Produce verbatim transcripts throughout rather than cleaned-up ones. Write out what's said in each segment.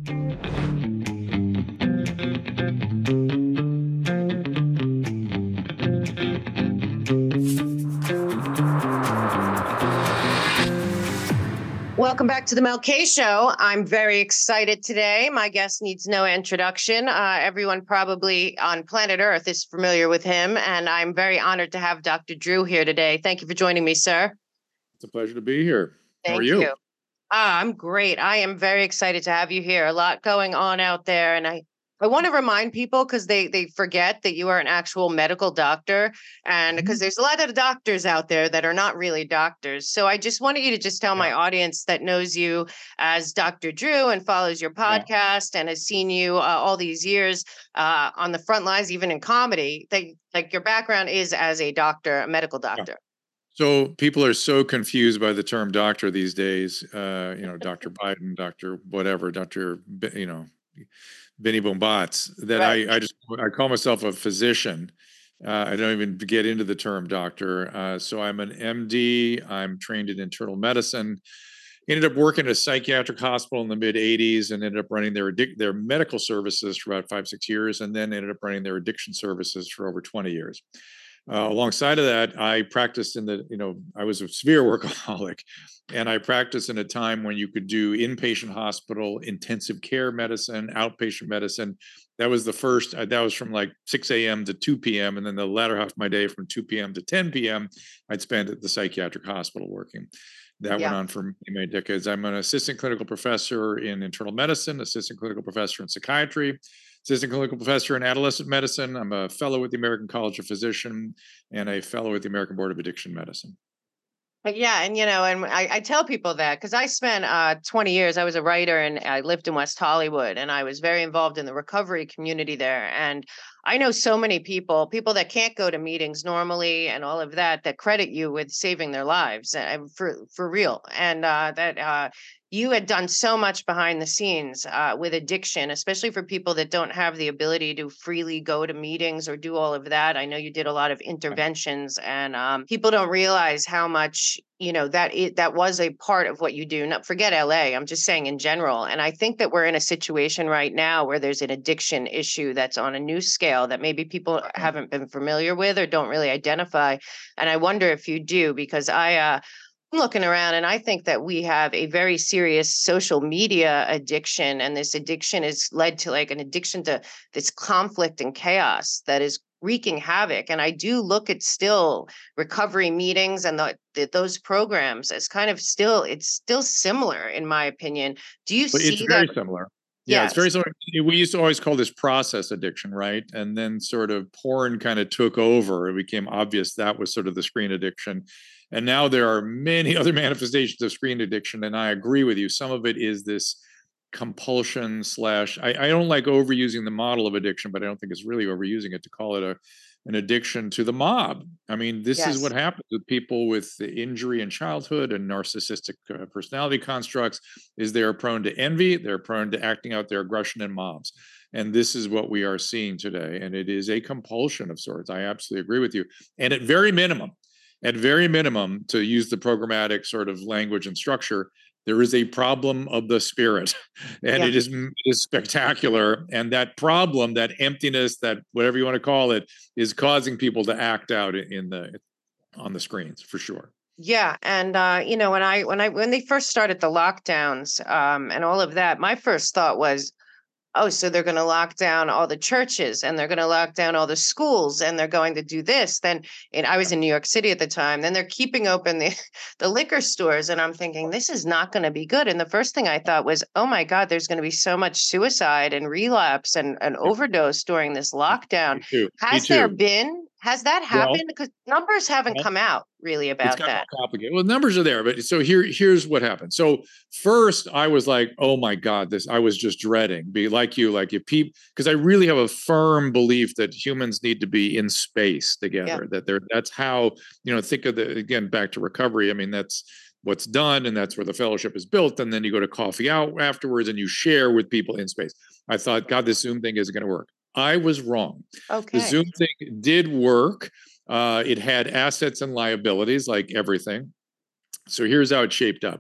Welcome back to the Mel K Show. I'm very excited today. My guest needs no introduction. Uh, everyone probably on planet Earth is familiar with him, and I'm very honored to have Doctor Drew here today. Thank you for joining me, sir. It's a pleasure to be here. Thank How are you? you. Ah, I'm great. I am very excited to have you here. A lot going on out there, and I I want to remind people because they they forget that you are an actual medical doctor, and because Mhm. there's a lot of doctors out there that are not really doctors. So I just wanted you to just tell Yeah. my audience that knows you as Doctor Drew and follows your Yeah. podcast and has seen you uh, all these years uh, on the front lines, even in comedy, that like your background is as a doctor, a medical Yeah. doctor. So people are so confused by the term doctor these days. Uh, you know, Doctor Biden, Doctor whatever, Doctor B- you know, Benny Bombats. That Right. I I just I call myself a physician. Uh, I don't even get into the term doctor. Uh, so I'm an M D. I'm trained in internal medicine. Ended up working at a psychiatric hospital in the mid eighties and ended up running their addic- their medical services for about five six years, and then ended up running their addiction services for over twenty years. Uh, alongside of that, I practiced in the, you know, I was a severe workaholic, and I practiced in a time when you could do inpatient hospital, intensive care medicine, outpatient medicine. That was the first, uh, that was from like six a.m. to two p.m. And then the latter half of my day from two p.m. to ten p.m., I'd spend at the psychiatric hospital working. That went Yeah. on for many, many decades. I'm an assistant clinical professor in internal medicine, assistant clinical professor in psychiatry, assistant clinical professor in adolescent medicine. I'm a fellow with the American College of Physicians and a fellow with the American Board of Addiction Medicine. But yeah, and you know, and I, I tell people that because I spent uh, twenty years, I was a writer and I lived in West Hollywood and I was very involved in the recovery community there. And I know so many people, people that can't go to meetings normally and all of that, that credit you with saving their lives uh, for, for real. And uh, that uh, you had done so much behind the scenes uh, with addiction, especially for people that don't have the ability to freely go to meetings or do all of that. I know you did a lot of interventions, and um, people don't realize how much you know that it, that was a part of what you do. Not forget L A. I'm just saying in general. And I think that we're in a situation right now where there's an addiction issue that's on a new scale that maybe people haven't been familiar with or don't really identify. And I wonder if you do, because I. Uh, I'm looking around and I think that we have a very serious social media addiction. And this addiction is led to like an addiction to this conflict and chaos that is wreaking havoc. And I do look at still recovery meetings and the, the, those programs as kind of still, it's still similar in my opinion. Do you But it's see that? very similar. Yeah, it's very Yes. similar. We used to always call this process addiction, right? And then sort of porn kind of took over. It became obvious that was sort of the screen addiction. And now there are many other manifestations of screen addiction. And I agree with you. Some of it is this compulsion slash, I, I don't like overusing the model of addiction, but I don't think it's really overusing it to call it a an addiction to the mob. I mean, this is Yes. what happens with people with injury in childhood and narcissistic uh, personality constructs is they are prone to envy, they're prone to acting out their aggression in mobs. And this is what we are seeing today. And it is a compulsion of sorts. I absolutely agree with you. And at very minimum, at very minimum, to use the programmatic sort of language and structure, there is a problem of the spirit, and Yeah. it is, is spectacular. And that problem, that emptiness, that whatever you want to call it, is causing people to act out in the on the screens for sure. Yeah, and uh, you know, when I when I when they first started the lockdowns um, and all of that, my first thought was, oh, so they're going to lock down all the churches and they're going to lock down all the schools and they're going to do this. Then, and I was in New York City at the time. Then they're keeping open the, the liquor stores. And I'm thinking, this is not going to be good. And the first thing I thought was, oh my God, there's going to be so much suicide and relapse and an Yeah. overdose during this lockdown. Me too. Has Me there too. been, has that Well, happened? Because numbers haven't well, come out really it's about got more that. complicated. Well, numbers are there, but so here, here's what happened. So first, I was like, "Oh my God, this!" I was just dreading. Be like you, like if people, because I really have a firm belief that humans need to be in space together. Yeah. That they're that's how you know. Think of the again back to recovery. I mean, that's what's done, and that's where the fellowship is built. And then you go to coffee out afterwards, and you share with people in space. I thought, God, this Zoom thing isn't going to work. I was wrong. Okay. The Zoom thing did work. Uh, it had assets and liabilities like everything. So here's how it shaped up.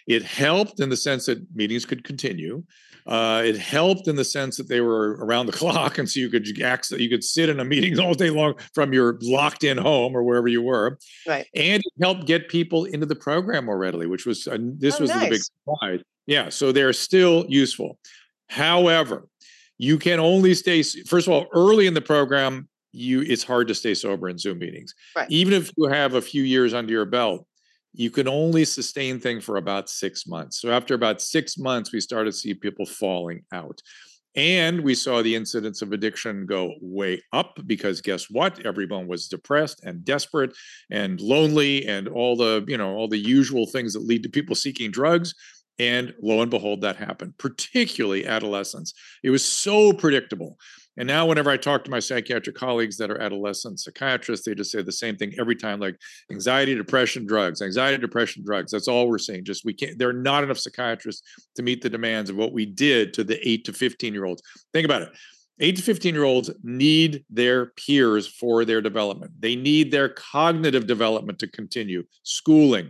It helped in the sense that meetings could continue. Uh, it helped in the sense that they were around the clock, and so you could access, you could sit in a meeting all day long from your locked-in home or wherever you were. Right. And it helped get people into the program more readily, which was uh, this Oh, was the big nice. surprise. Yeah, so they're still useful. However, you can only stay. First of all, early in the program, you it's hard to stay sober in Zoom meetings. Right. Even if you have a few years under your belt, you can only sustain things for about six months. So after about six months, we started to see people falling out. And we saw the incidence of addiction go way up because guess what? Everyone was depressed and desperate and lonely and all the, you know, all the usual things that lead to people seeking drugs. And lo and behold, that happened, particularly adolescents. It was so predictable. And now whenever I talk to my psychiatric colleagues that are adolescent psychiatrists, they just say the same thing every time, like anxiety, depression, drugs, anxiety, depression, drugs. That's all we're saying. Just we can't, there are not enough psychiatrists to meet the demands of what we did to the eight to fifteen year olds. Think about it. eight to fifteen year olds need their peers for their development. They need their cognitive development to continue, schooling.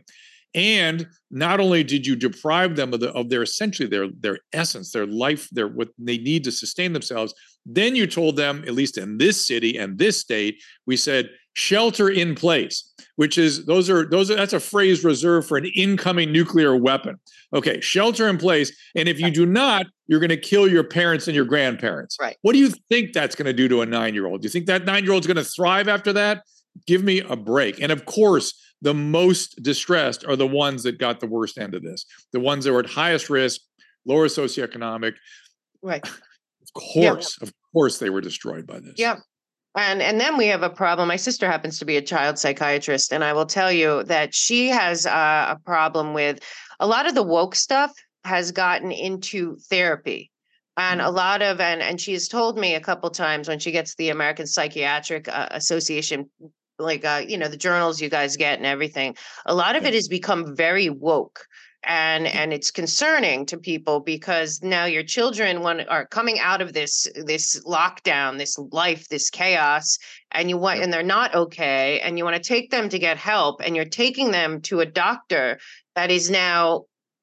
And not only did you deprive them of, the, of their essentially their, their essence, their life, their what they need to sustain themselves, then you told them, at least in this city and this state, we said shelter in place, which is those are those are that's a phrase reserved for an incoming nuclear weapon. Okay, shelter in place, and if you do not, you're going to kill your parents and your grandparents. Right. What do you think that's going to do to a nine-year-old? Do you think that nine-year-old's going to thrive after that? Give me a break. And of course, the most distressed are the ones that got the worst end of this, the ones that were at highest risk, lower socioeconomic. Right. Of course, yeah. Of course, they were destroyed by this. Yeah. And and then we have a problem. My sister happens to be a child psychiatrist, and I will tell you that she has uh, a problem with a lot of the woke stuff has gotten into therapy. And a lot of, and, and she has told me a couple times when she gets the American Psychiatric uh, Association, like, uh, you know, the journals you guys get and everything, a lot of yeah. it has become very woke. And and it's concerning to people because now your children want, are coming out of this this lockdown, this life, this chaos, and you want, yeah. and they're not okay, and you want to take them to get help, and you're taking them to a doctor that is now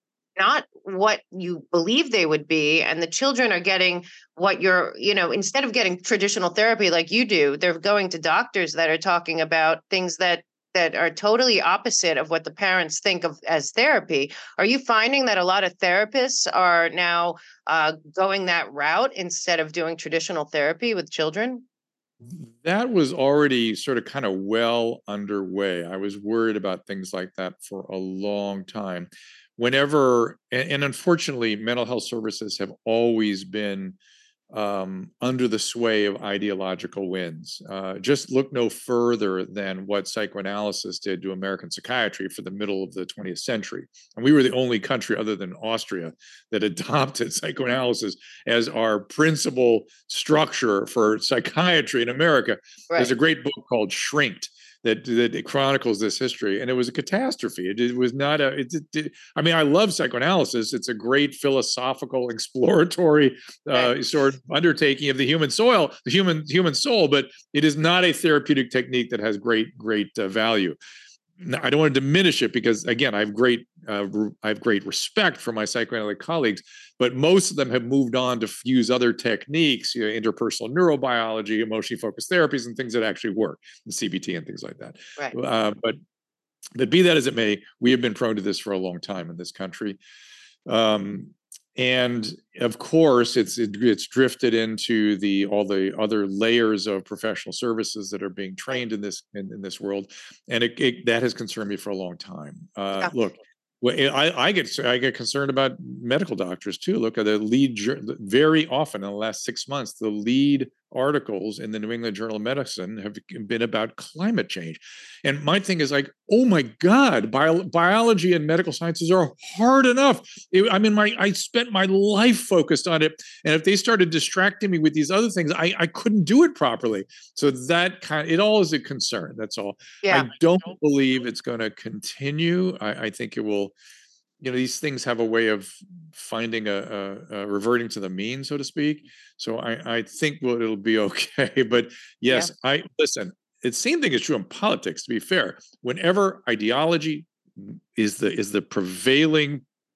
not what you believe they would be, and the children are getting what you're, you know, instead of getting traditional therapy like you do, they're going to doctors that are talking about things that that are totally opposite of what the parents think of as therapy. Are you finding that a lot of therapists are now uh, going that route instead of doing traditional therapy with children? That was already sort of kind of well underway. I was worried about things like that for a long time. Whenever, and, and unfortunately, mental health services have always been um, under the sway of ideological winds. Uh, just look no further than what psychoanalysis did to American psychiatry for the middle of the twentieth century. And we were the only country other than Austria that adopted psychoanalysis as our principal structure for psychiatry in America. Right. There's a great book called Shrinked that that chronicles this history, and it was a catastrophe. It, it was not a. It, it, I mean, I love psychoanalysis. It's a great philosophical, exploratory uh, sort of undertaking of the human soil, the human human soul. But it is not a therapeutic technique that has great great uh, value. Now, I don't want to diminish it because, again, I have great uh, I have great respect for my psychoanalytic colleagues, but most of them have moved on to use other techniques, you know, interpersonal neurobiology, emotionally focused therapies, and things that actually work, and C B T and things like that. Right. Uh, but but be that as it may, we have been prone to this for a long time in this country. Um, And of course, it's it, it's drifted into the all the other layers of professional services that are being trained in this in, in this world, and it, it, that has concerned me for a long time. Uh, Yeah. Look, well, I, I get I get concerned about medical doctors too. Look at the lead very often in the last six months, the lead articles in the New England Journal of Medicine have been about climate change. And my thing is like, oh my God, bio, biology and medical sciences are hard enough. It, I mean, my I spent my life focused on it. And if they started distracting me with these other things, I, I couldn't do it properly. So that kind of, it all is a concern. That's all. Yeah. I don't believe it's going to continue. I, I think it will, you know, these things have a way of finding a, a, a reverting to the mean, so to speak. So I, I think well, it'll be okay. But yes, yeah. I listen. The same thing is true in politics. To be fair, whenever ideology is the is the prevailing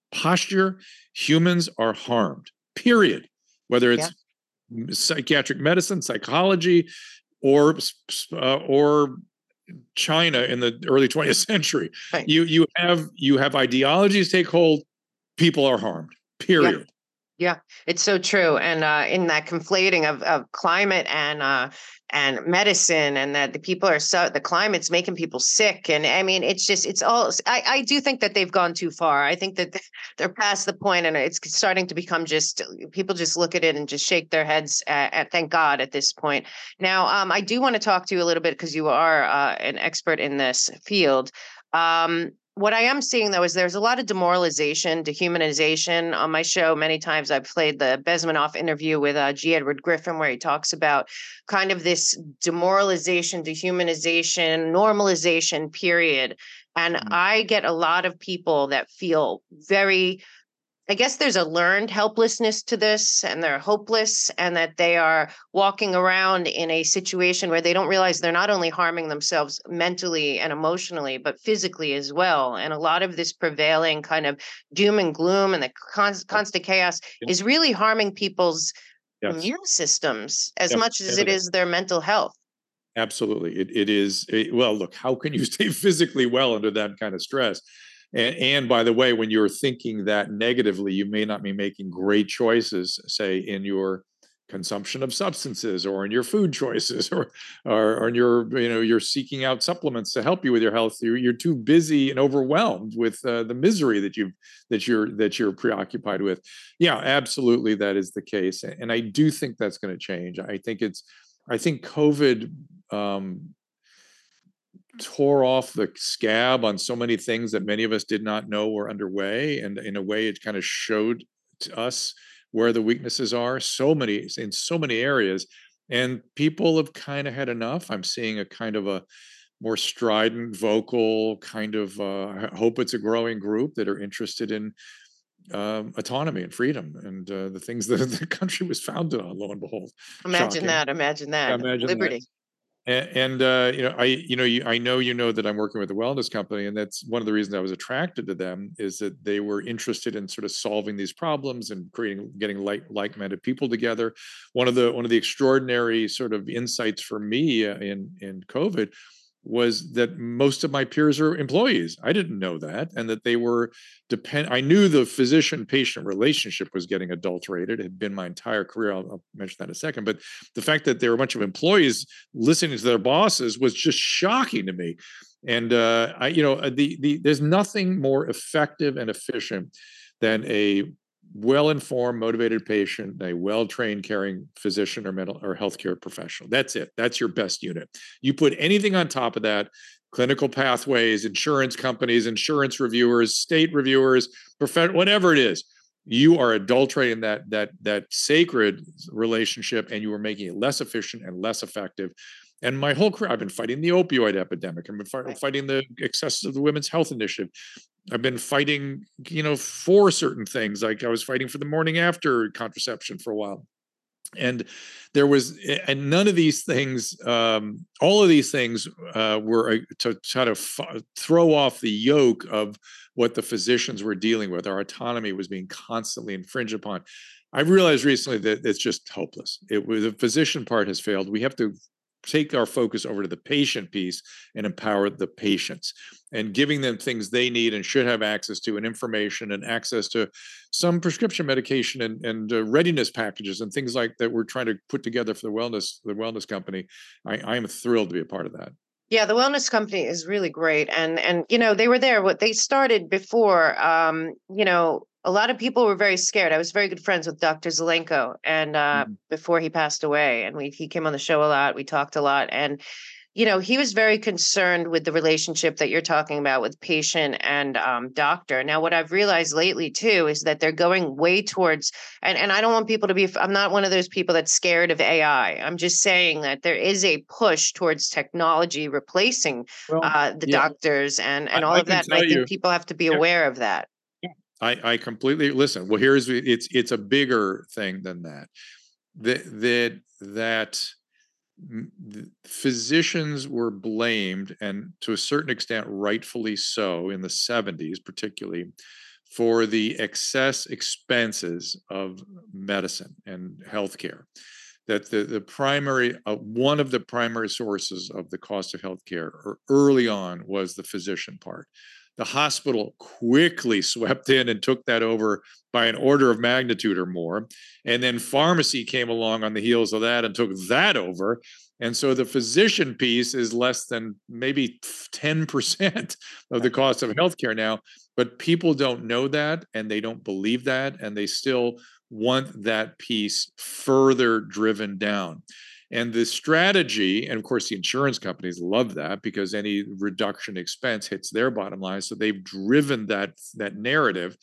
posture, humans are harmed, period. Whether Yeah. it's psychiatric medicine, psychology, or uh, or China in the early twentieth century. Right. You you have you have ideologies take hold, people are harmed, Yeah. period. Yeah, it's so true. And uh, in that conflating of, of climate and uh, and medicine, and that the people are so the climate's making people sick. And I mean, it's just it's all. I, I do think that they've gone too far. I think that they're past the point, and it's starting to become just people just look at it and just shake their heads. At, at thank God at this point. Now, um, I do want to talk to you a little bit because you are uh, an expert in this field. Um, what I am seeing, though, is there's a lot of demoralization, dehumanization. On my show, many times I've played the Bezmanoff interview with uh, G. Edward Griffin, where he talks about kind of this demoralization, dehumanization, normalization period. And Mm. I get a lot of people that feel very, I guess there's a learned helplessness to this, and they're hopeless, and that they are walking around in a situation where they don't realize they're not only harming themselves mentally and emotionally, but physically as well. And a lot of this prevailing kind of doom and gloom and the const- constant chaos Yeah. is really harming people's Yes. immune systems as Yep. much as it is their mental health. Absolutely. It, it is. It, well, look, how can you stay physically well under that kind of stress? And, and by the way, when you're thinking that negatively, you may not be making great choices, say, in your consumption of substances or in your food choices or, or, or in your, you know, you're seeking out supplements to help you with your health. You're, you're too busy and overwhelmed with uh, the misery that you've, that you're, that you're preoccupied with. Yeah, absolutely. That is the case. And I do think that's going to change. I think it's, I think COVID um, tore off the scab on so many things that many of us did not know were underway. And in a way, it kind of showed to us where the weaknesses are, so many in so many areas. And people have kind of had enough. I'm seeing a kind of a more strident, vocal kind of, uh, I hope it's a growing group that are interested in um, autonomy and freedom and uh, the things that the country was founded on, lo and behold. Imagine Shocking. that. Imagine Yeah, that. imagine that. Liberty. And, and uh, you know, I, you know, you, I know you know that I'm working with a wellness company, and that's one of the reasons I was attracted to them is that they were interested in sort of solving these problems and creating, getting like like-minded people together. One of the one of the extraordinary sort of insights for me uh, in in COVID was that most of my peers are employees. I didn't know that, and that they were depend. I knew the physician-patient relationship was getting adulterated. It had been my entire career. I'll, I'll mention that in a second. But the fact that there were a bunch of employees listening to their bosses was just shocking to me. And uh, I, you know, uh, the the there's nothing more effective and efficient than a well-informed, motivated patient, a well-trained caring physician or mental or healthcare professional. That's it. That's your best unit. You put anything on top of that, clinical pathways, insurance companies, insurance reviewers, state reviewers, prof- whatever it is, you are adulterating that that that sacred relationship, and you are making it less efficient and less effective. And my whole career, I've been fighting the opioid epidemic. I've been fight, fighting the excesses of the Women's Health Initiative. I've been fighting, you know, for certain things. Like I was fighting for the morning after contraception for a while. And there was, and none of these things, um, all of these things uh, were uh, to try to f- throw off the yoke of what the physicians were dealing with. Our autonomy was being constantly infringed upon. I've realized recently that it's just hopeless. It was the physician part has failed. We have to take our focus over to the patient piece and empower the patients and giving them things they need and should have access to, and information and access to some prescription medication and, and uh, readiness packages and things like that we're trying to put together for the wellness the wellness company. I, I am thrilled to be a part of that. Yeah, the wellness company is really great. And and you know, they were there. What they started before, um, you know, a lot of people were very scared. I was very good friends with Doctor Zelenko, and uh Mm-hmm. before he passed away, and we he came on the show a lot. We talked a lot. And you know, he was very concerned with the relationship that you're talking about with patient and um, doctor. Now, what I've realized lately too is that they're going way towards, and, and I don't want people to be, I'm not one of those people that's scared of A I. I'm just saying that there is a push towards technology replacing Well, uh, the yeah, doctors and, I, and all I of can that. And I tell think you. people have to be Yeah, aware of that. I, I completely listen. Well, here's it's it's a bigger thing than that. That that that physicians were blamed, and to a certain extent rightfully so, in the seventies particularly, for the excess expenses of medicine and healthcare. That the, the primary, uh, one of the primary sources of the cost of healthcare early on was the physician part. The hospital quickly swept in and took that over by an order of magnitude or more. And then pharmacy came along on the heels of that and took that over. And so the physician piece is less than maybe ten percent of the cost of healthcare now. But people don't know that, and they don't believe that, and they still want that piece further driven down. And the strategy, and of course, the insurance companies love that because any reduction in expense hits their bottom line. So they've driven that, that narrative.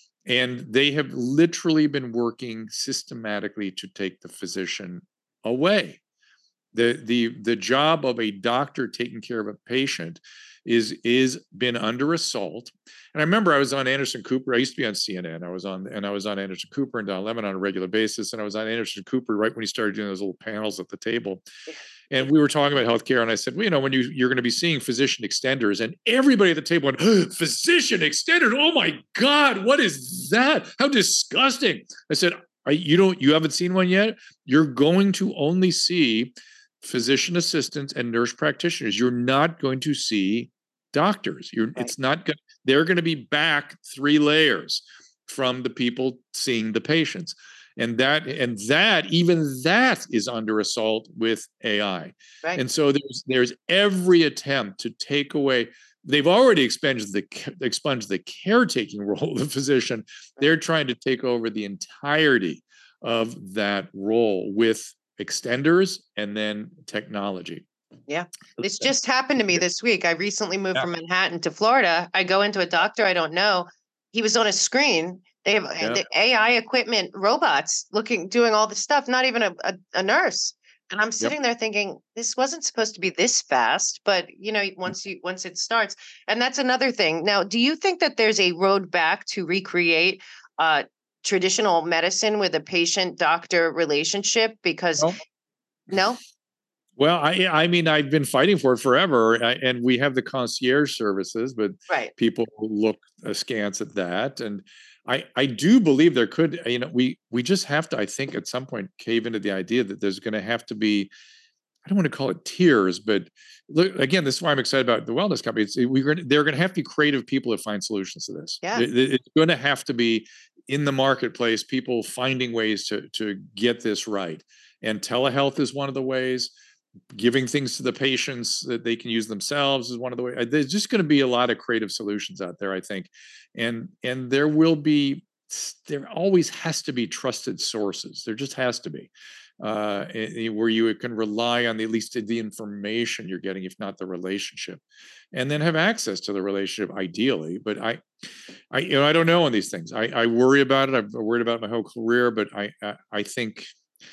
And they have literally been working systematically to take the physician away. The, the, the job of a doctor taking care of a patient is is been under assault. And I remember I was on Anderson Cooper. I used to be on C N N. I was on, and I was on Anderson Cooper and Don Lemon on a regular basis. And I was on Anderson Cooper right when he started doing those little panels at the table. And we were talking about healthcare. And I said, well, you know, when you, you're going to be seeing physician extenders, and everybody at the table went, oh, physician extenders. Oh my God, what is that? How disgusting. I said, I, you don't, you haven't seen one yet? You're going to only see physician assistants and nurse practitioners. You're not going to see doctors. You're, right. It's not good. They're going to be back three layers from the people seeing the patients. And that, and that, even that is under assault with A I. Right. And so there's, there's every attempt to take away. They've already expunged the, expunged the caretaking role of the physician. They're trying to take over the entirety of that role with extenders and then technology. Yeah. This just happened to me this week. I recently moved yeah. from Manhattan to Florida. I go into a doctor I don't know. He was on a screen. They have yeah. the A I equipment, robots looking, doing all this stuff, not even a, a, a nurse. And I'm sitting yep. there thinking, this wasn't supposed to be this fast, but you know, once you, once it starts. And that's another thing. Now, do you think that there's a road back to recreate uh, traditional medicine with a patient-doctor relationship? Because no? no? Well, I I mean, I've been fighting for it forever, and we have the concierge services, but right. people look askance at that. And I I do believe there could, you know, we we just have to, I think, at some point cave into the idea that there's going to have to be, I don't want to call it tiers, but look, again, this is why I'm excited about the wellness companies. We're going to, they're going to have to be creative people to find solutions to this. Yeah. It, it's going to have to be in the marketplace, people finding ways to to get this right. And telehealth is one of the ways. Giving things to the patients that they can use themselves is one of the ways. There's just going to be a lot of creative solutions out there, I think. And and there will be, there always has to be trusted sources. There just has to be. Uh, where you can rely on the, at least the information you're getting, if not the relationship, and then have access to the relationship ideally. But I, I, you know, I don't know on these things. I, I worry about it. I've worried about it my whole career, but I, I, I think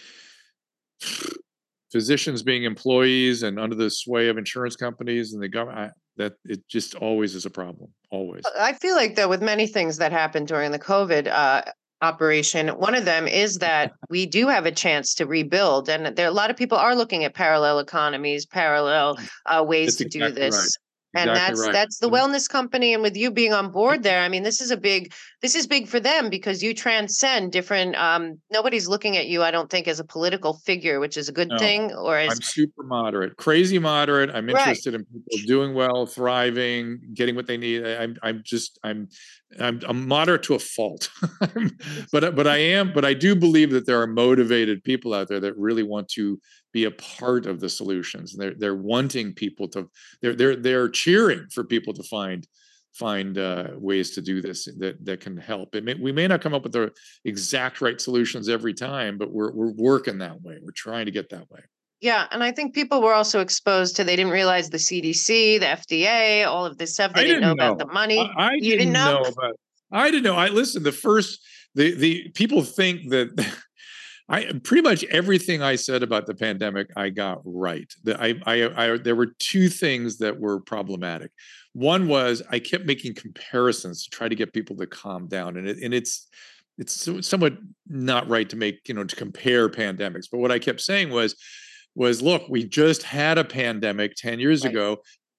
physicians being employees and under the sway of insurance companies and the government, I, that it just always is a problem. Always. I feel like though, with many things that happened during the COVID uh, operation, one of them is that we do have a chance to rebuild, and there a lot of people are looking at parallel economies, parallel uh, ways That's to exactly do this. Right. And exactly that's right. that's the wellness company, and with you being on board there, I mean, this is a big this is big for them because you transcend different. Um, nobody's looking at you, I don't think, as a political figure, which is a good No, thing. Or as I'm super moderate, crazy moderate. I'm interested right. in people doing well, thriving, getting what they need. I, I'm I'm just I'm I'm, I'm moderate to a fault, but but I am. But I do believe that there are motivated people out there that really want to be a part of the solutions. They're they're wanting people to. They're they're they're cheering for people to find find uh, ways to do this that that can help. It may, we may not come up with the exact right solutions every time, but we're we're working that way. We're trying to get that way. Yeah, and I think people were also exposed to, they didn't realize the C D C, the F D A, all of this stuff. They I didn't, didn't know, know about the money. I, I you didn't, didn't know? know about. I didn't know. I listen. The first the the people think that. I pretty much everything I said about the pandemic, I got right. The, I, I, I, there were two things that were problematic. One was I kept making comparisons to try to get people to calm down, and it, and it's it's somewhat not right to make, you know, to compare pandemics. But what I kept saying was was look, we just had a pandemic ten years right. ago.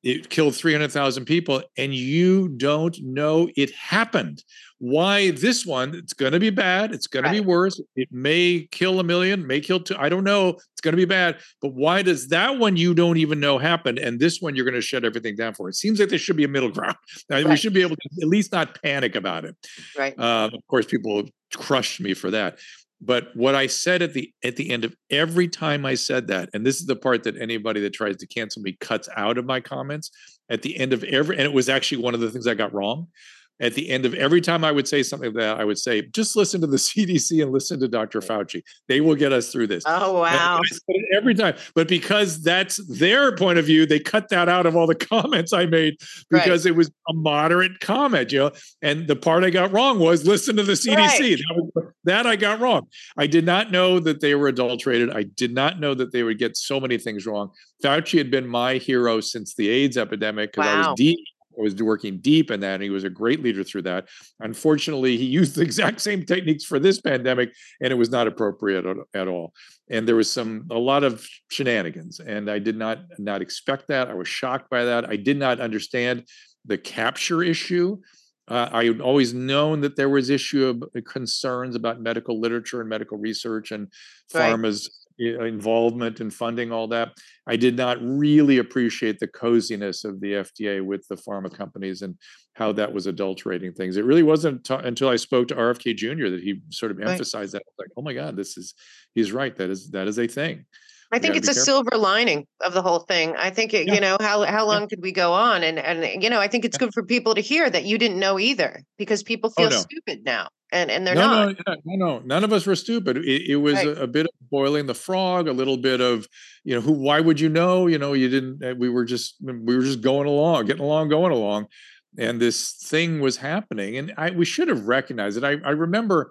it killed three hundred thousand people, and you don't know it happened. Why this one? It's going to be bad. It's going right. to be worse. It may kill a million, may kill two. I don't know. It's going to be bad. But why does that one you don't even know happen, and this one you're going to shut everything down for? It seems like there should be a middle ground. Right. We should be able to at least not panic about it. Right. Uh, of course, people crushed me for that. But what I said at the at the end of every time I said that, and this is the part that anybody that tries to cancel me cuts out of my comments, at the end of every, and it was actually one of the things I got wrong. At the end of every time I would say something like that, I would say, just listen to the C D C and listen to Doctor Fauci. They will get us through this. Oh, wow. I said it every time. But because that's their point of view, they cut that out of all the comments I made because right. it was a moderate comment, you know. And the part I got wrong was listen to the C D C. Right. That, was, that I got wrong. I did not know that they were adulterated. I did not know that they would get so many things wrong. Fauci had been my hero since the AIDS epidemic because wow. I was deep. I was working deep in that, and he was a great leader through that. Unfortunately, he used the exact same techniques for this pandemic, and it was not appropriate at, at all. And there was some a lot of shenanigans, and I did not not expect that. I was shocked by that. I did not understand the capture issue. Uh, I had always known that there was issue of concerns about medical literature and medical research and pharma's right. involvement and funding, all that. I did not really appreciate the coziness of the F D A with the pharma companies and how that was adulterating things. It really wasn't t- until I spoke to R F K Junior that he sort of emphasized right. that. Like, oh my God, this is, he's right. That is, that is a thing. I think it's a careful. silver lining of the whole thing. I think, it, yeah. you know, how how long yeah. could we go on? And, and you know, I think it's yeah. good for people to hear that you didn't know either, because people feel oh, no. stupid now. And, and they're no, not. No, no, no, none of us were stupid. It, it was right. a, a bit of boiling the frog, a little bit of, you know, who, why would you know? You know, you didn't, we were just, we were just going along, getting along, going along. And this thing was happening. And I, we should have recognized it. I, I remember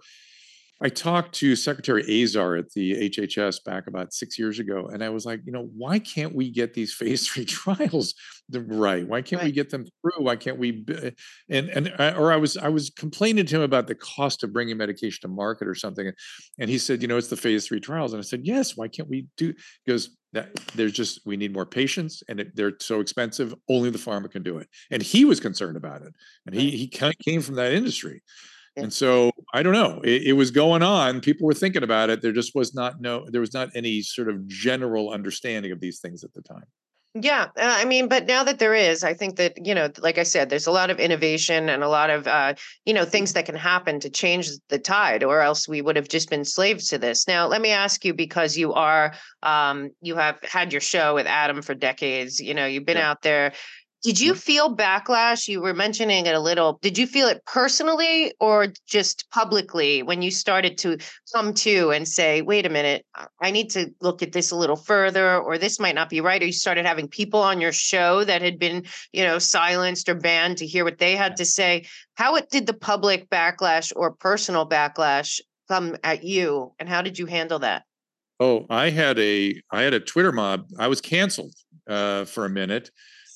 I talked to Secretary Azar at the H H S back about six years ago, and I was like, you know, why can't we get these phase three trials right? Why can't right. we get them through? Why can't we? And and or I was I was complaining to him about the cost of bringing medication to market or something, and he said, you know, it's the phase three trials, and I said, yes. Why can't we do? Because that there's just we need more patients, and it, they're so expensive. Only the pharma can do it, and he was concerned about it, and he he came from that industry. And so I don't know, it, it was going on. People were thinking about it. There just was not no, there was not any sort of general understanding of these things at the time. Yeah. Uh, I mean, but now that there is, I think that, you know, like I said, there's a lot of innovation and a lot of, uh, you know, things that can happen to change the tide, or else we would have just been slaves to this. Now, let me ask you, because you are, um, you have had your show with Adam for decades, you know, you've been yeah. out there. Did you feel backlash? You were mentioning it a little. Did you feel it personally or just publicly when you started to come to and say, wait a minute, I need to look at this a little further, or this might not be right? Or you started having people on your show that had been, you know, silenced or banned to hear what they had to say. How it, did the public backlash or personal backlash come at you, and how did you handle that? Oh, I had a I had a Twitter mob. I was canceled uh, for a minute.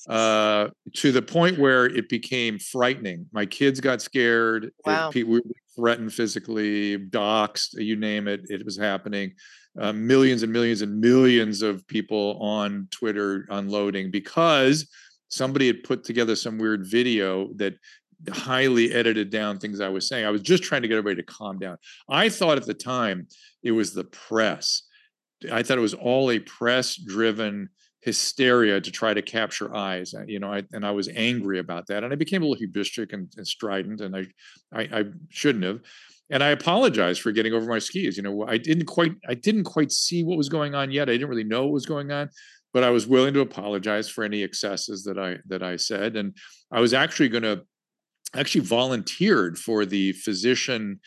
Uh, to the point where it became frightening. My kids got scared. Wow. It, people were threatened physically, doxxed, you name it, it was happening. Uh, millions and millions and millions of people on Twitter unloading because somebody had put together some weird video that highly edited down things I was saying. I was just trying to get everybody to calm down. I thought at the time it was the press. I thought it was all a press-driven hysteria to try to capture eyes, you know, I, and I was angry about that, and I became a little hubristic and, and strident, and I, I, I shouldn't have, and I apologized for getting over my skis. You know, I didn't quite, I didn't quite see what was going on yet. I didn't really know what was going on, but I was willing to apologize for any excesses that I that I said, and I was actually going to, actually volunteered for the physician.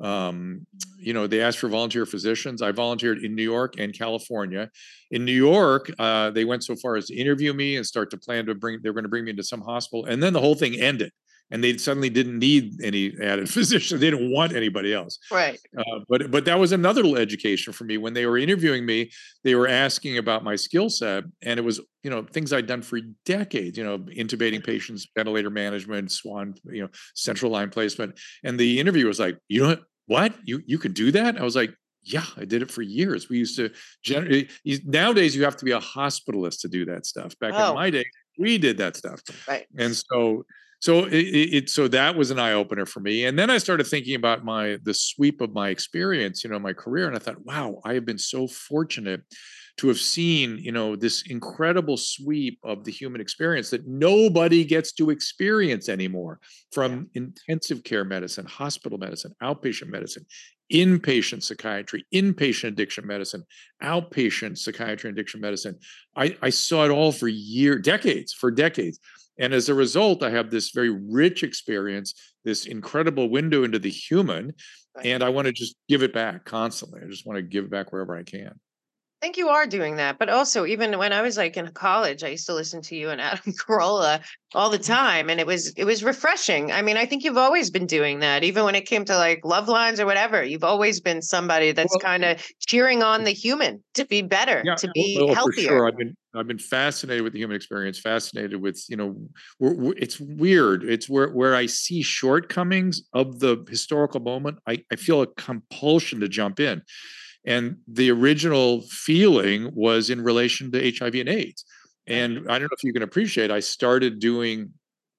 Um, you know, they asked for volunteer physicians. I volunteered in New York and California. In New York, uh, they went so far as to interview me and start to plan to bring, they're going to bring me into some hospital. And then the whole thing ended. And they suddenly didn't need any added physicians. They didn't want anybody else. Right. Uh, but but that was another little education for me. When they were interviewing me, they were asking about my skill set, and it was, you know, things I'd done for decades. You know, intubating patients, ventilator management, swan, you know, central line placement. And the interview was like, you know what? You you could do that? I was like, yeah, I did it for years. We used to generally, nowadays you have to be a hospitalist to do that stuff. Back oh. in my day, we did that stuff. Right. And so, so it, it, so that was an eye opener for me. And then I started thinking about my, the sweep of my experience, you know, my career. And I thought, wow, I have been so fortunate to have seen, you know, this incredible sweep of the human experience that nobody gets to experience anymore, from yeah. intensive care medicine, hospital medicine, outpatient medicine, inpatient psychiatry, inpatient addiction medicine, outpatient psychiatry and addiction medicine. I, I saw it all for years, decades, for decades. And as a result, I have this very rich experience, this incredible window into the human, right. and I want to just give it back constantly. I just want to give it back wherever I can. I think you are doing that, but also even when I was like in college, I used to listen to you and Adam Carolla all the time, and it was it was refreshing. I mean, I think you've always been doing that, even when it came to like love lines or whatever. You've always been somebody that's well, kind of cheering on the human to be better, yeah, to be well, healthier. For sure, I've been I've been fascinated with the human experience, fascinated with, you know, we're, we're, it's weird. It's where where I see shortcomings of the historical moment, I, I feel a compulsion to jump in. And the original feeling was in relation to H I V and AIDS. And I don't know if you can appreciate, I started doing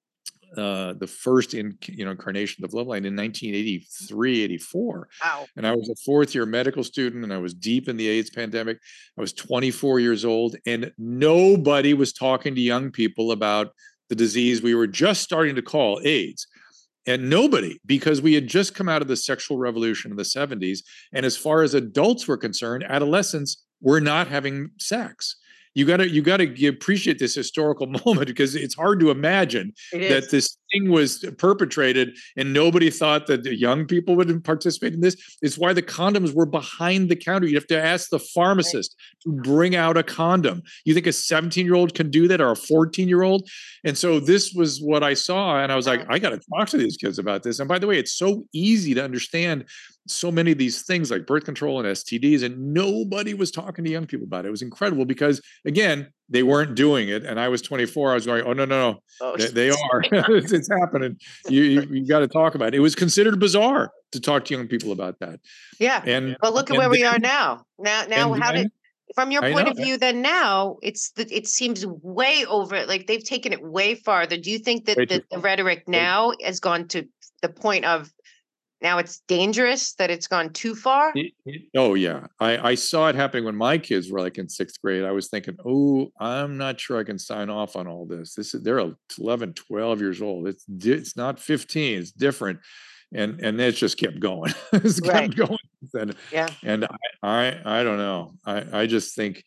uh, the first in, you know, incarnation of Loveline in nineteen eighty-three, eighty-four. Wow. And I was a fourth year medical student, and I was deep in the AIDS pandemic. I was twenty-four years old, and nobody was talking to young people about the disease we were just starting to call AIDS. And nobody, because we had just come out of the sexual revolution in the seventies. And as far as adults were concerned, adolescents were not having sex. You gotta, you gotta appreciate this historical moment, because it's hard to imagine that this thing was perpetrated and nobody thought that the young people would participate in this. It's why the condoms were behind the counter. You have to ask the pharmacist to bring out a condom. You think a seventeen year old can do that, or a fourteen year old? And so this was what I saw. And I was like, I got to talk to these kids about this. And by the way, it's so easy to understand so many of these things like birth control and S T Ds, and nobody was talking to young people about it. It was incredible because, again, they weren't doing it. And I was twenty-four. I was going, oh, no, no, no, oh, they, they are. it's, it's happening. You, you, you got to talk about it. It was considered bizarre to talk to young people about that. Yeah. And but look at where then, we are now. Now, now, how then, did, from your point of view, then now it's the, it seems way over, like they've taken it way farther. Do you think that the, the rhetoric now has gone to the point of, now it's dangerous, that it's gone too far? It, it, oh, yeah. I, I saw it happening when my kids were like in sixth grade. I was thinking, oh, I'm not sure I can sign off on all this. This is, they're eleven, twelve years old. It's it's not fifteen. It's different. And and it just kept going. It's right. kept going. And, yeah. And I, I I don't know. I, I just think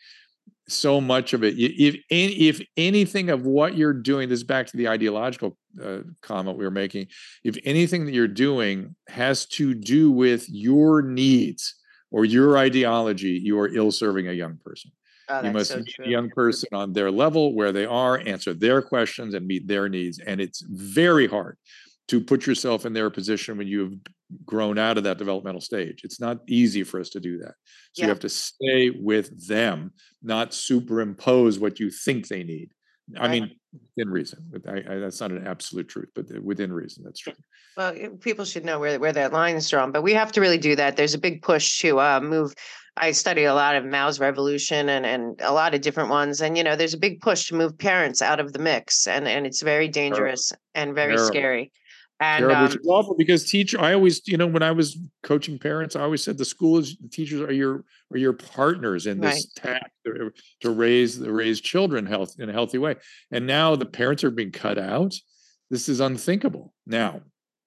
so much of it, if if anything of what you're doing, this is back to the ideological uh, comment we were making, if anything that you're doing has to do with your needs or your ideology, you are ill-serving a young person. Oh, you must so meet true. a young person on their level, where they are, answer their questions, and meet their needs. And it's very hard to put yourself in their position when you've grown out of that developmental stage. It's not easy for us to do that. So yeah. you have to stay with them, not superimpose what you think they need. I right. mean, within reason. I, I, that's not an absolute truth, but within reason, that's true. Well, people should know where, where that line is drawn, but we have to really do that. There's a big push to uh, move. I study a lot of Mao's revolution and, and a lot of different ones. And, you know, there's a big push to move parents out of the mix. And, and it's very dangerous Terrible. and very Terrible. scary. And, Terrible, um, which is awful, because teacher, I always, you know, when I was coaching parents, I always said the school is, the teachers are your are your partners in this right. task to, to raise to raise children health in a healthy way. And now the parents are being cut out. This is unthinkable. Now,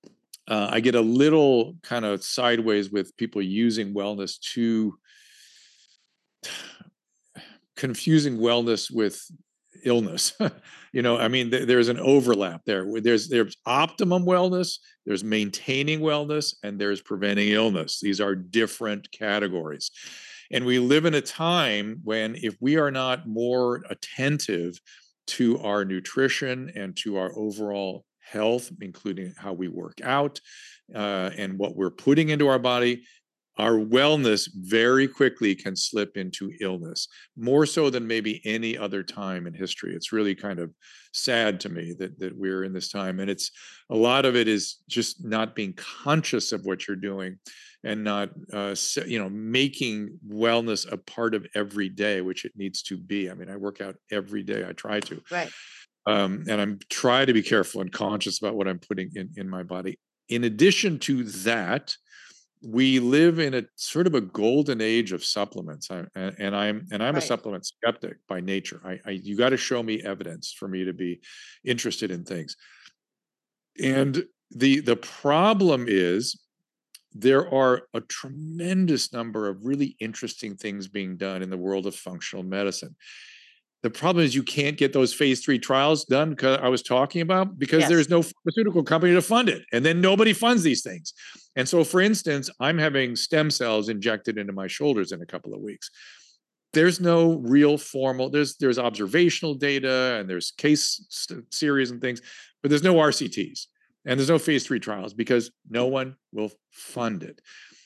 uh, I get a little kind of sideways with people using wellness to confusing wellness with illness. You know, I mean, th- there's an overlap there. There's there's optimum wellness, there's maintaining wellness, and there's preventing illness. These are different categories. And we live in a time when, if we are not more attentive to our nutrition and to our overall health, including how we work out uh, and what we're putting into our body, our wellness very quickly can slip into illness, more so than maybe any other time in history. It's really kind of sad to me that that we're in this time. And it's a lot of it is just not being conscious of what you're doing, and not, uh, you know, making wellness a part of every day, which it needs to be. I mean, I work out every day. I try to. Right. Um, and I'm trying to be careful and conscious about what I'm putting in, in my body. In addition to that, we live in a sort of a golden age of supplements. I, and, and I'm and I'm a Right. supplement skeptic by nature. I, I you got to show me evidence for me to be interested in things. And the the problem is there are a tremendous number of really interesting things being done in the world of functional medicine. The problem is you can't get those phase three trials done because I was talking about because Yes. there's no pharmaceutical company to fund it. And then nobody funds these things. And so, for instance, I'm having stem cells injected into my shoulders in a couple of weeks. There's no real formal, there's there's observational data and there's case st- series and things, but there's no R C Ts and there's no phase three trials because no one will fund it.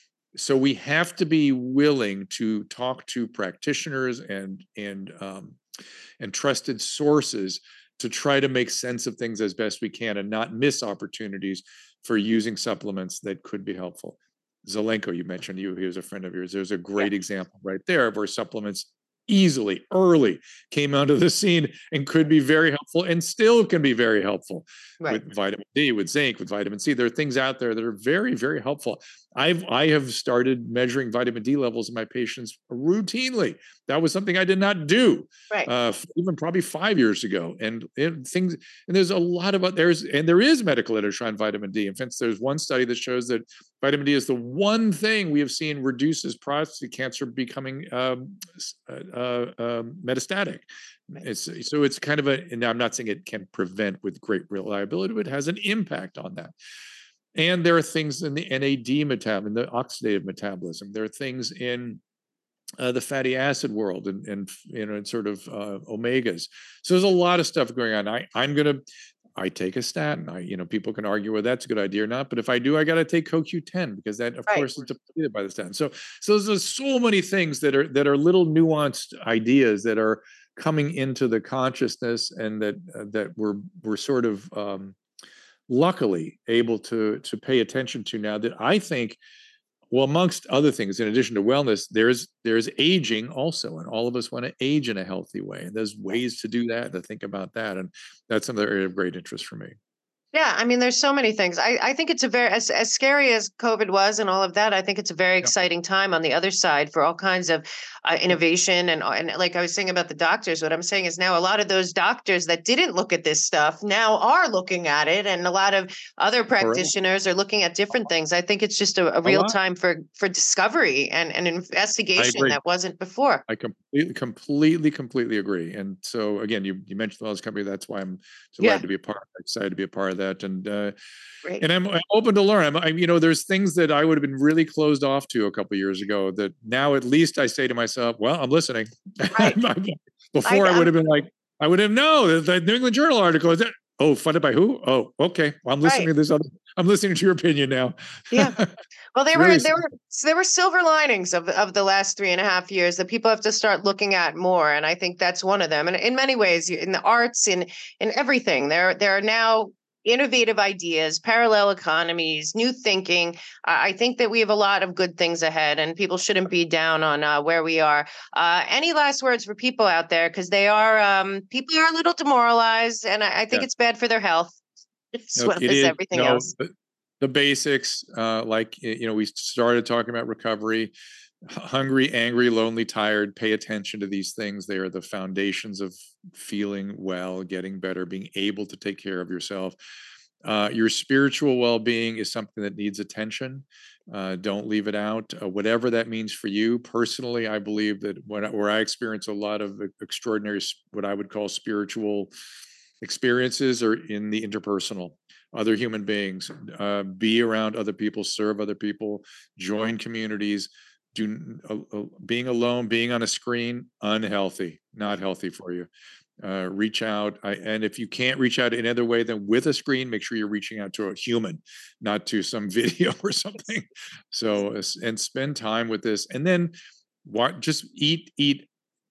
So we have to be willing to talk to practitioners and and um, and trusted sources to try to make sense of things as best we can and not miss opportunities for using supplements that could be helpful. Zelenko, you mentioned you, he was a friend of yours. There's a great Yeah. example right there where supplements easily, early came onto the scene and could be very helpful and still can be very helpful Right. with vitamin D, with zinc, with vitamin C. There are things out there that are very, very helpful. I've I have started measuring vitamin D levels in my patients routinely. That was something I did not do Right. uh, even probably five years ago. And, and things, and there's a lot about there's and there is medical literature on vitamin D. In fact, there's one study that shows that vitamin D is the one thing we have seen reduces prostate cancer becoming um, uh, uh, um, metastatic. It's so it's kind of a, and I'm not saying it can prevent with great reliability, but it has an impact on that. And there are things in the N A D metabolism, the oxidative metabolism. There are things in uh, the fatty acid world and, and you know, and sort of uh, omegas. So there's a lot of stuff going on. I, I'm going to, I take a statin. I, you know, people can argue whether that's a good idea or not, but if I do, I got to take Co Q ten because that, of Right. course, is depleted by the statin. So, so there's so many things that are that are little nuanced ideas that are coming into the consciousness, and that uh, that we're we're sort of um, luckily able to to pay attention to now. That I think, well, amongst other things, in addition to wellness, there's there's aging also, and all of us want to age in a healthy way. And there's ways to do that, to think about that, and that's another area of great interest for me. Yeah, I mean, there's so many things. I, I think it's a very, as, as scary as COVID was and all of that, I think it's a very Yeah. exciting time on the other side for all kinds of uh, innovation. And, and like I was saying about the doctors, what I'm saying is now a lot of those doctors that didn't look at this stuff now are looking at it. And a lot of other practitioners are looking at different things. I think it's just a, a A real lot. time for, for discovery and, and I investigation agree. that wasn't before. I completely, completely, completely agree. And so again, you you mentioned the wellness company. That's why I'm Yeah, delighted to be a part, excited to be a part of that. And uh, great. and I'm, I'm open to learn. I'm, I'm, you know, there's things that I would have been really closed off to a couple of years ago that now at least I say to myself, well, I'm listening. Right. Before I, I, would um, have been like, I would have no, the, the New England Journal article is that, oh, funded by who? Oh, okay. Well, I'm listening right. to this other, I'm listening to your opinion now. Yeah. Well, there were Really, there were there were silver linings of of the last three and a half years that people have to start looking at more, and I think that's one of them. And in many ways, you- in the arts, in in everything, there there are now innovative ideas, parallel economies, new thinking. I I think that we have a lot of good things ahead, and people shouldn't be down on uh, where we are. Uh, any last words for people out there, because they are um, people are a little demoralized, and I, I think yeah. it's bad for their health as No, well it as is, everything no, else. the, the basics, uh, like, you know, we started talking about recovery, H- hungry, angry, lonely, tired. Pay attention to these things. They are the foundations of feeling well, getting better, being able to take care of yourself. Uh, your spiritual well-being is something that needs attention. Uh, don't leave it out. Uh, whatever that means for you personally, I believe that when, I- where I experience a lot of extraordinary, s- what I would call spiritual experiences, are in the interpersonal, other human beings. Uh, be around other people, serve other people, join communities. Do uh, uh, being alone, being on a screen, unhealthy, not healthy for you. Uh, reach out, I, and if you can't reach out in any other way than with a screen, make sure you're reaching out to a human, not to some video or something. So, and spend time with this, and then what? Just eat, eat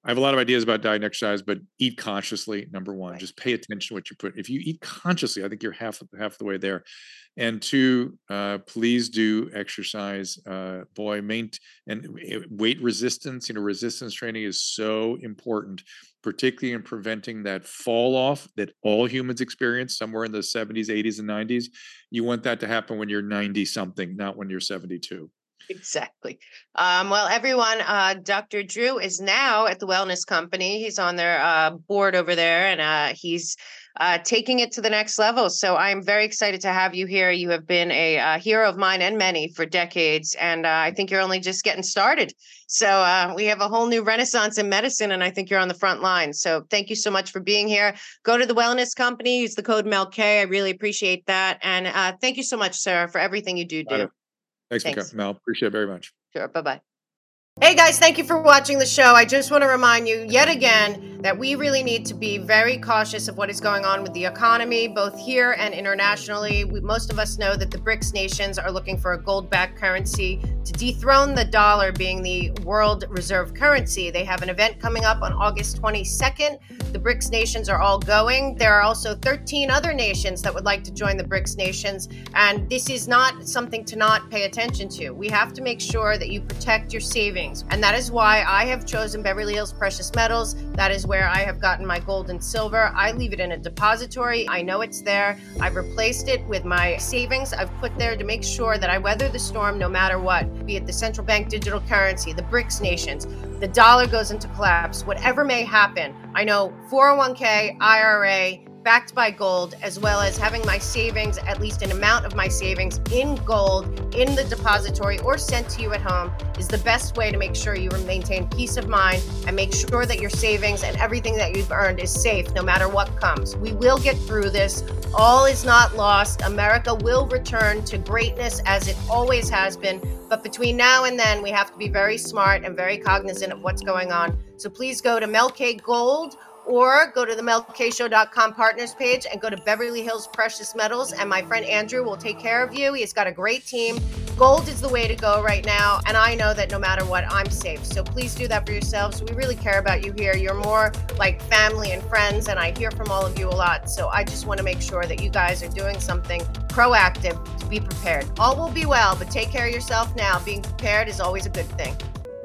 I have a lot of ideas about diet and exercise, but eat consciously. Number one, Right. just pay attention to what you put. If you eat consciously, I think you're half half the way there. And two, uh, please do exercise. Uh, boy, main and weight resistance. You know, resistance training is so important, particularly in preventing that fall off that all humans experience somewhere in the seventies, eighties, and nineties. You want that to happen when you're ninety something, not when you're seventy-two. Exactly. Um, well, everyone, uh, Doctor Drew is now at the Wellness Company. He's on their uh, board over there, and uh, he's uh, taking it to the next level. So I'm very excited to have you here. You have been a uh, hero of mine and many for decades, and uh, I think you're only just getting started. So uh, we have a whole new renaissance in medicine, and I think you're on the front line. So thank you so much for being here. Go to the Wellness Company, use the code Mel K. I really appreciate that. And uh, thank you so much, sir, for everything you do do. Thanks, Thanks. Mel. Appreciate it very much. Sure. Bye-bye. Hey guys, thank you for watching the show. I just want to remind you yet again that we really need to be very cautious of what is going on with the economy, both here and internationally. We, most of us know that the BRICS nations are looking for a gold-backed currency to dethrone the dollar being the world reserve currency. They have an event coming up on August twenty-second. The BRICS nations are all going. There are also thirteen other nations that would like to join the BRICS nations, and this is not something to not pay attention to. We have to make sure that you protect your savings. And that is why I have chosen Beverly Hills Precious Metals. That is where I have gotten my gold and silver. I leave it in a depository. I know it's there. I've replaced it with my savings I've put there to make sure that I weather the storm no matter what, be it the central bank digital currency, the BRICS nations, the dollar goes into collapse, whatever may happen. I know four oh one k, I R A, backed by gold, as well as having my savings, at least an amount of my savings in gold in the depository or sent to you at home, is the best way to make sure you maintain peace of mind and make sure that your savings and everything that you've earned is safe no matter what comes. We will get through this. All is not lost. America will return to greatness as it always has been. But between now and then, we have to be very smart and very cognizant of what's going on. So please go to Mel K Gold, or go to the mel k show dot com partners page and go to Beverly Hills Precious Metals, and my friend Andrew will take care of you. He's got a great team. Gold is the way to go right now, and I know that no matter what, I'm safe. So please do that for yourselves. We really care about you here. You're more like family and friends, and I hear from all of you a lot. So I just want to make sure that you guys are doing something proactive to be prepared. All will be well, but take care of yourself now. Being prepared is always a good thing.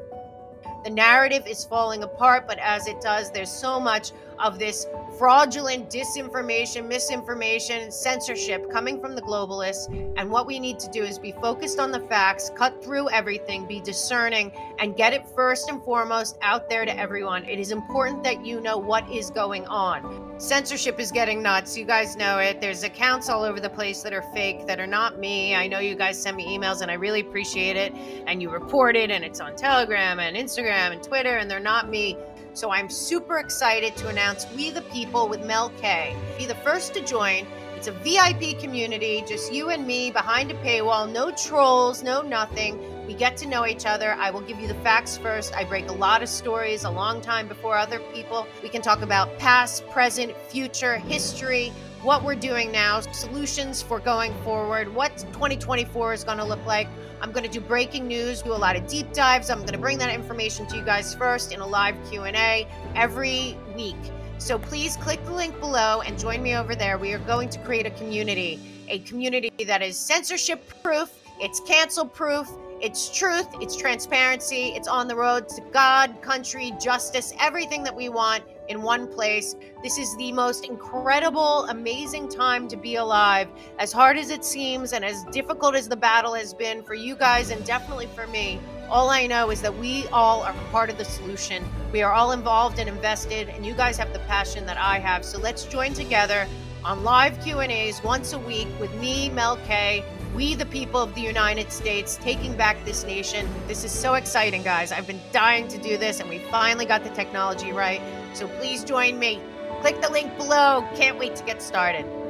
The narrative is falling apart, but as it does, there's so much of this fraudulent disinformation, misinformation, censorship coming from the globalists. And what we need to do is be focused on the facts, cut through everything, be discerning, and get it first and foremost out there to everyone. It is important that you know what is going on. Censorship is getting nuts. You guys know it. There's accounts all over the place that are fake, that are not me. I know you guys send me emails and I really appreciate it. And you report it, and it's on Telegram and Instagram and Twitter, and they're not me. So I'm super excited to announce We the People with Mel K. Be the first to join. It's a V I P community, just you and me behind a paywall, no trolls, no nothing. We get to know each other. I will give you the facts first. I break a lot of stories a long time before other people. We can talk about past, present, future, history, what we're doing now, solutions for going forward, what twenty twenty-four is going to look like. I'm going to do breaking news, do a lot of deep dives. I'm going to bring that information to you guys first in a live Q and A every week. So please click the link below and join me over there. We are going to create a community, a community that is censorship proof, it's cancel proof, it's truth, it's transparency, it's on the road to God, country, justice, everything that we want in one place. This is the most incredible, amazing time to be alive. As hard as it seems and as difficult as the battle has been for you guys and definitely for me, all I know is that we all are part of the solution. We are all involved and invested, and you guys have the passion that I have. So let's join together on live Q and A's once a week with me, Mel K, we the people of the United States, taking back this nation. This is so exciting, guys. I've been dying to do this, and we finally got the technology right. So please join me. Click the link below. Can't wait to get started.